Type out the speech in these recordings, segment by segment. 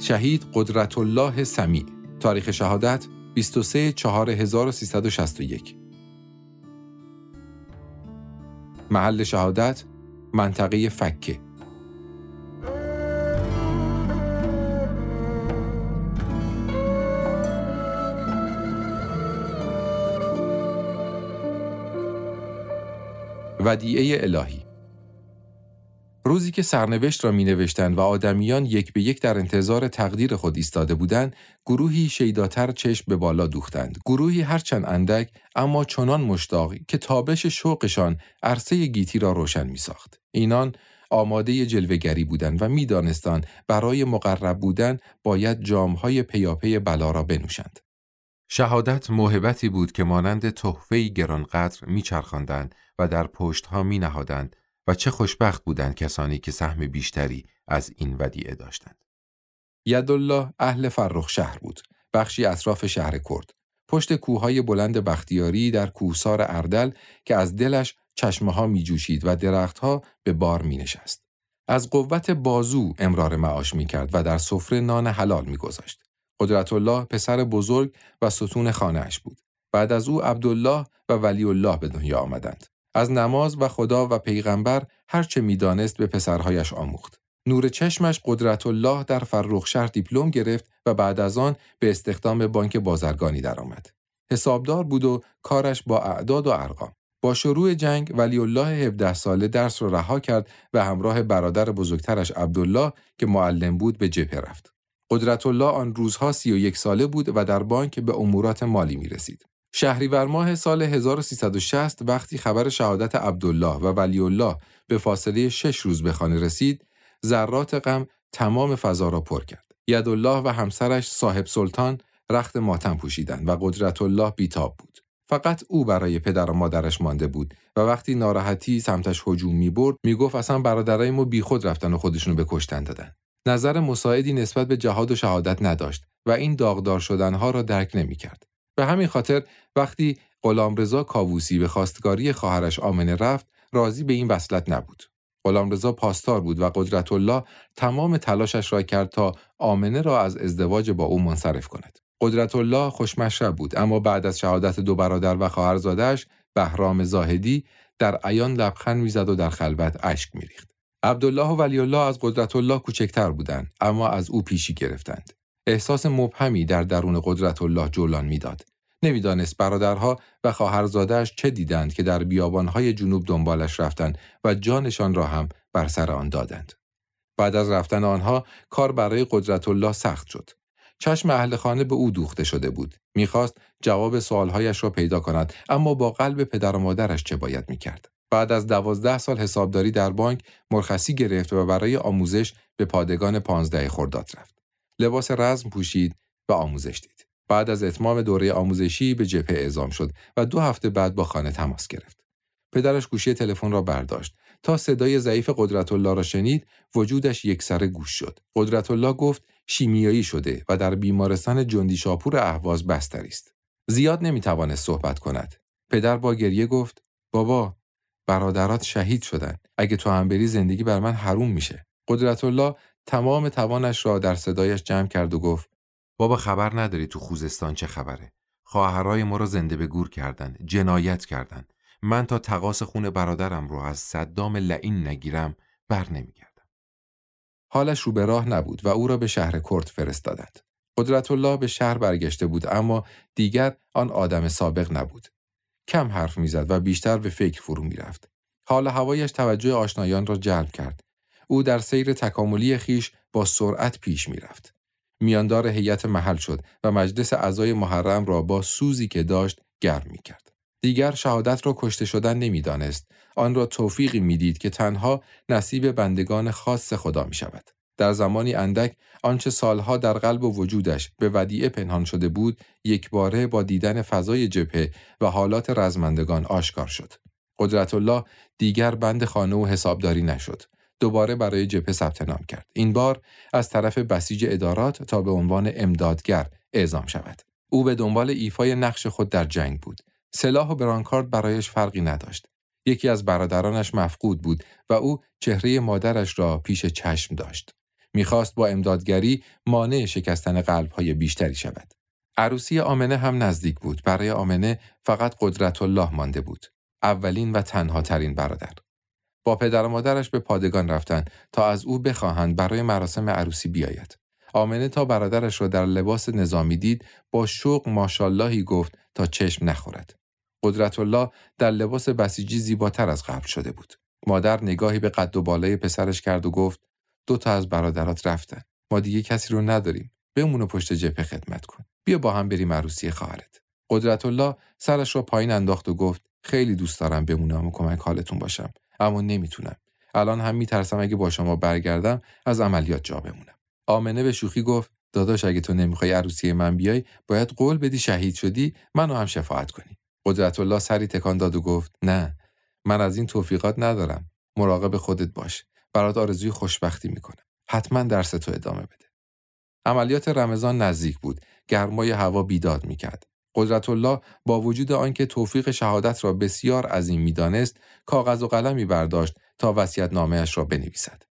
شهید قدرت‌الله سمیع. تاریخ شهادت 23/4/1361. محل شهادت منطقه فکه. ودیعه الهی. روزی که سرنوشت را می‌نوشتند و آدمیان یک به یک در انتظار تقدیر خود ایستاده بودند، گروهی شیداتر چشم به بالا دوختند. گروهی هرچند اندک اما چنان مشتاق که تابش شوقشان عرصه گیتی را روشن می‌ساخت. اینان آماده جلوه‌گری بودند و می‌دانستند برای مقرب بودن باید جام‌های پیاپی بلا را بنوشند. شهادت موهبتی بود که مانند تحفه‌ای گرانقدر می‌چرخاندند و در پشت‌ها می‌نهادند و چه خوشبخت بودند کسانی که سهم بیشتری از این ودیعه داشتند. یدالله اهل فرخ شهر بود، بخشی اطراف شهر کرد. پشت کوههای بلند بختیاری در کوهسار اردل که از دلش چشمه‌ها می‌جوشید و درختها به بار می‌نشست. از قوت بازو امرار معاش می‌کرد و در سفره نان حلال می‌گذاشت. قدرت‌الله پسر بزرگ و ستون خانه‌اش بود. بعد از او عبدالله و ولی الله به دنیا آمدند. از نماز و خدا و پیغمبر هر چه می‌دانست به پسرهایش آموخت. نور چشمش قدرت‌الله در فرخشهر دیپلم گرفت و بعد از آن به استخدام بانک بازرگانی درآمد. حسابدار بود و کارش با اعداد و ارقام. با شروع جنگ ولی الله 17 ساله درس را رها کرد و همراه برادر بزرگترش عبدالله که معلم بود به جبهه رفت. قدرت‌الله آن روزها 31 ساله بود و در بانک به امورات مالی می‌رسید. شهریور ماه سال 1360 وقتی خبر شهادت عبدالله و ولی الله به فاصله 6 روز به خانه رسید، ذرات غم تمام فضا را پر کرد. یدالله و همسرش صاحب سلطان رخت ماتم پوشیدند و قدرت‌الله بیتاب بود. فقط او برای پدر و مادرش مانده بود و وقتی ناراحتی سمتش هجوم می‌برد میگفت اصلا برادرای ما بیخود رفتن و خودشونو به کشتن دادن. نظر مساعدی نسبت به جهاد و شهادت نداشت و این داغدار شدنها را درک نمی‌کرد. به همین خاطر وقتی غلامرضا کاووسی به خواستگاری خواهرش آمنه رفت، راضی به این وصلت نبود. غلامرضا پاسدار بود و قدرت‌الله تمام تلاشش را کرد تا آمنه را از ازدواج با او منصرف کند. قدرت‌الله خوشمشرب بود، اما بعد از شهادت 2 برادر و خواهرزاده‌اش بهرام زاهدی در عیان لبخند می‌زد و در خلوت اشک می‌ریخت. عبدالله و ولی الله از قدرت‌الله کوچکتر بودند، اما از او پیشی گرفتند. احساس مبهمی در درون قدرت‌الله جولان می‌داد. نمی‌دانست برادرها و خواهرزاده‌اش چه دیدند که در بیابان‌های جنوب دنبالش رفتند و جانشان را هم بر سر آن دادند. بعد از رفتن آنها کار برای قدرت‌الله سخت شد. چشم اهل خانه به او دوخته شده بود. می‌خواست جواب سوال‌هایش را پیدا کند، اما با قلب پدر و مادرش چه باید می‌کرد؟ بعد از 12 سال حسابداری در بانک مرخصی گرفت و برای آموزش به پادگان 15 خرداد رفت. لباس رزم پوشید و آموزش دید. بعد از اتمام دوره آموزشی به جبهه اعزام شد و 2 هفته بعد با خانه تماس گرفت. پدرش گوشی تلفن را برداشت. تا صدای ضعیف قدرت‌الله را شنید، وجودش یکسره گوش شد. قدرت‌الله گفت شیمیایی شده و در بیمارستان جندی شاپور اهواز بستری است. زیاد نمی‌توانست صحبت کند. پدر با گریه گفت: بابا، برادرات شهید شدن. اگه تو هم بری زندگی بر من حروم میشه. قدرت‌الله تمام توانش را در صدایش جمع کرد و گفت: بابا، خبر نداری تو خوزستان چه خبره؟ خواهرای ما رو زنده به گور کردن، جنایت کردن. من تا تقاص خون برادرم رو از صدام لعین نگیرم بر نمیگردم. حالش رو به راه نبود و او را به شهر کرد فرستادند. قدرت‌الله به شهر برگشته بود، اما دیگر آن آدم سابق نبود. کم حرف میزد و بیشتر به فکر فرو میرفت. حال هوایش توجه آشنایان را جلب کرد. او در سیر تکاملی خیش با سرعت پیش میرفت. میاندار هیئت محل شد و مجلس اعضای محرم را با سوزی که داشت گرم میکرد. دیگر شهادت را کشته شدن نمیدانست. آن را توفیقی میدید که تنها نصیب بندگان خاص خدا می شود. در زمانی اندک آنچه سالها در قلب و وجودش به ودیعه پنهان شده بود، یکباره با دیدن فضای جبهه و حالات رزمندگان آشکار شد. قدرت‌الله دیگر بند خانه و حسابداری نشد. دوباره برای جبهه ثبت نام کرد. این بار از طرف بسیج ادارات تا به عنوان امدادگر اعزام شود. او به دنبال ایفای نقش خود در جنگ بود. سلاح و برانکارد برایش فرقی نداشت. یکی از برادرانش مفقود بود و او چهره مادرش را پیش چشم داشت. می‌خواست با امدادگری مانع شکستن قلب‌های بیشتری شود. عروسی آمنه هم نزدیک بود. برای آمنه فقط قدرت الله مانده بود. اولین و تنها ترین برادر. با پدر و مادرش به پادگان رفتند تا از او بخواهند برای مراسم عروسی بیاید. آمنه تا برادرش را در لباس نظامی دید، با شوق ماشاءاللهی گفت تا چشم نخورد. قدرت الله در لباس بسیجی زیباتر از قبل شده بود. مادر نگاهی به قد و بالای پسرش کرد و گفت 2 تا از برادرات رفتن. ما دیگه کسی رو نداریم. بمون و پشت جبهه خدمت کن. بیا با هم بریم عروسی خواهرت. قدرت الله سرش را پایین انداخت و گفت خیلی دوست دارم بمونم و کمک حالتون باشم، اما نمیتونم. الان هم میترسم اگه با شما برگردم از عملیات جا بمونم. آمنه به شوخی گفت داداش اگه تو نمیخوای عروسی من بیای، باید قول بدی شهید شدی منو هم شفاعت کنی. قدرت الله سری تکان داد و گفت نه، من از این توفیقات ندارم. مراقب خودت باش. برات آرزوی خوشبختی میکنم. حتما درس تو ادامه بده. عملیات رمضان نزدیک بود. گرمای هوا بیداد میکرد. قدرت الله با وجود آنکه توفیق شهادت را بسیار عظیم می‌دانست، کاغذ و قلمی برداشت تا وصیت‌نامه‌اش را بنویسد.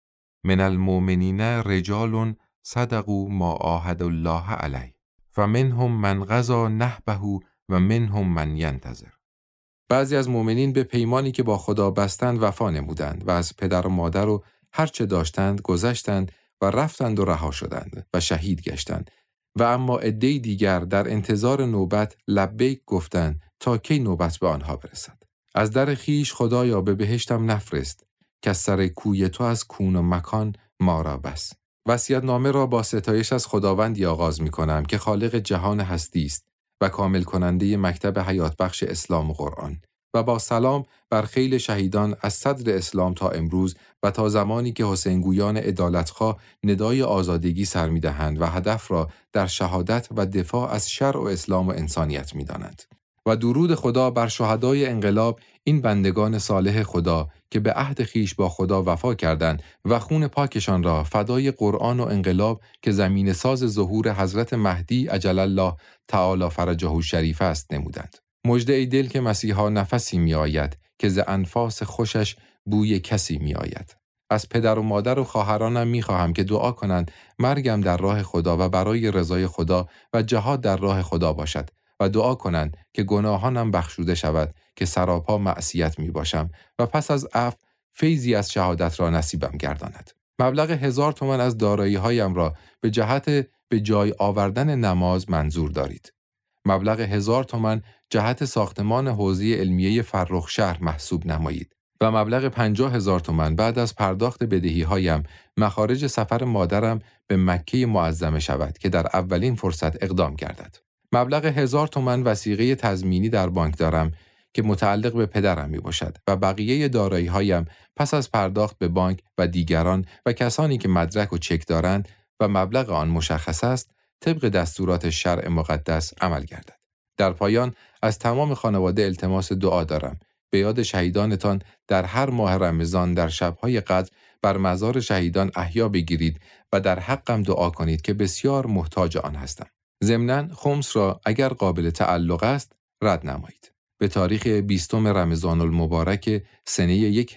من المؤمنین رجال صدقوا ما عاهدوا الله علیه و منهم من قضی نحبه و منهم من ینتظر. بعضی از مؤمنین به پیمانی که با خدا بستند وفا نمودند و از پدر و مادر و هر چه داشتند گذشتند و رفتند و رها شدند و شهید گشتند. و اما عده‌ای دیگر در انتظار نوبت لبیک گفتند تا کی نوبت به آنها برسد. از در خیش خدایا به بهشتم نفرست که از سر کوی تو از کون و مکان ما را بس. وصیت‌نامه را با ستایش از خداوندی آغاز می‌کنم که خالق جهان هستی است و کامل کننده مکتب حیات بخش اسلام و قرآن، و با سلام بر خیل شهیدان از صدر اسلام تا امروز و تا زمانی که حسینگویان عدالتخواه ندای آزادگی سر می‌دهند و هدف را در شهادت و دفاع از شرع و اسلام و انسانیت می‌دانند. و درود خدا بر شهدای انقلاب، این بندگان صالح خدا که به عهد خیش با خدا وفا کردند و خون پاکشان را فدای قرآن و انقلاب که زمین ساز ظهور حضرت مهدی عجل الله تعالی فرجه الشریف است نمودند. مژده ای دل که مسیحا نفسی می آید که ز انفاس خوشش بوی کسی می آید. از پدر و مادر و خواهرانم می خواهم که دعا کنند مرگم در راه خدا و برای رضای خدا و جهاد در راه خدا باشد و دعا کنند که گناهانم بخشوده شود که سراپا معصیت می باشم و پس از عفو فیضی از شهادت را نصیبم گرداند. مبلغ 1000 تومان از دارایی هایم را به جهت به جای آوردن نماز منظور دارید. مبلغ 1000 تومان جهت ساختمان حوزه علمیه فرخشهر محسوب نمایید و مبلغ 50,000 تومان بعد از پرداخت بدهی هایم مخارج سفر مادرم به مکه معظمه شود که در اولین فرصت اقدام گردد. مبلغ 1000 تومان وثیقه تضمینی در بانک دارم که متعلق به پدرم می باشد و بقیه دارایی هایم پس از پرداخت به بانک و دیگران و کسانی که مدرک و چک دارند و مبلغ آن مشخص است طبق دستورات شرع مقدس عمل گردد. در پایان از تمام خانواده التماس دعا دارم به یاد شهیدانتان در هر ماه رمضان در شب‌های قدر بر مزار شهیدان احیا بگیرید و در حقم دعا کنید که بسیار محتاج آن هستم. ضمناً خمس را اگر قابل تعلق است رد نمایید. به تاریخ 20 رمضان المبارک سنه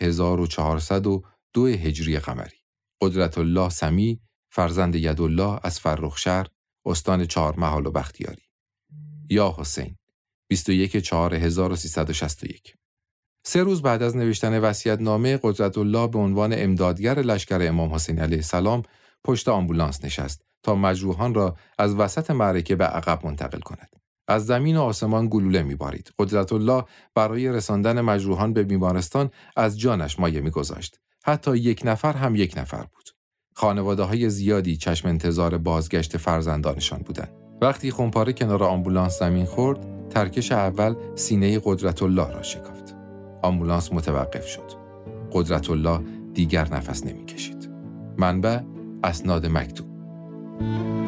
1402 هجری قمری. قدرت الله سمی، فرزند یدالله از فرخشهر، استان چهارمحال و بختیاری. یا حسین 21/4/1361. 3 روز بعد از نوشتن وصیت‌نامه، قدرت الله به عنوان امدادگر لشکر امام حسین علیه السلام پشت آمبولانس نشست تا مجروحان را از وسط معرکه به عقب منتقل کند. از زمین و آسمان گلوله می‌بارید. قدرت الله برای رساندن مجروحان به بیمارستان از جانش مایه می‌گذاشت. حتی 1 نفر هم 1 نفر بود. خانواده‌های زیادی چشم انتظار بازگشت فرزندانشان بودند. وقتی خمپاره کنار آمبولانس زمین خورد، ترکش اول سینه قدرت الله را شکافت. آمبولانس متوقف شد. قدرت الله دیگر نفس نمی‌کشید. منبع: اسناد مکتوب.